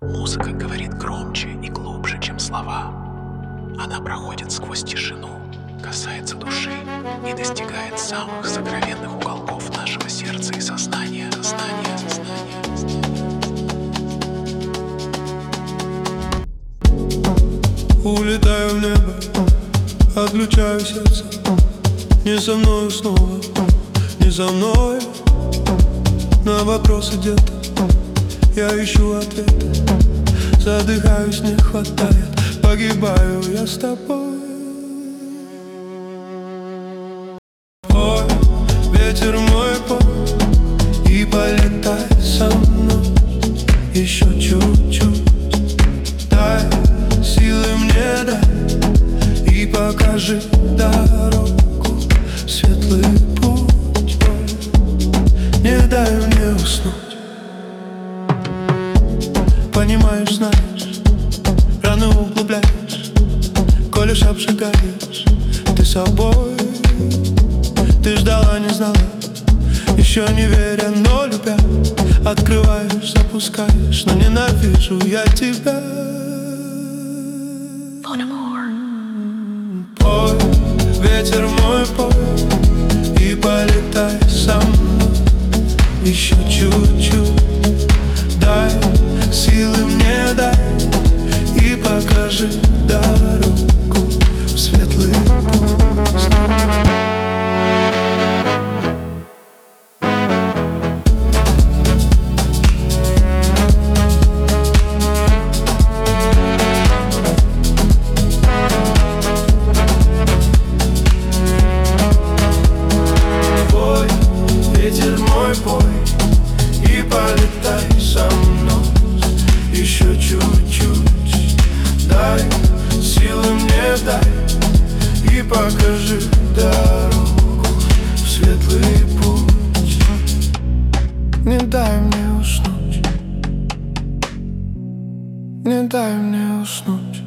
Музыка говорит громче и глубже, чем слова. Она проходит сквозь тишину, касается души и достигает самых сокровенных уголков нашего сердца и сознания. Улетаю в небо, отключаю сердце. Не со мной снова, не за мной. На вопросы где-то я ищу ответы. Задыхаюсь, не хватает, погибаю я с тобой. Ой, ветер мой, пой, и полетай со мной еще чуть-чуть. Дай силы мне, дай, и покажи дорогу, светлый путь. Ой, не дай мне уснуть. Понимаешь, знаешь, рано углубляешь, колешь, обжигаешь ты собой. Ты ждала, не знала, еще не веря, но любя. Открываешь, запускаешь, но ненавижу я тебя. Пой, ветер мой, пой, и полетай со мной еще чуть-чуть. Дай силы мне, дай, и покажи дорогу в светлый путь. Пой, ветер мой, пой, и полетай со мной еще чуть-чуть. Дай силы мне, дай, и покажи дорогу в светлый путь. Не дай мне уснуть, не дай мне уснуть.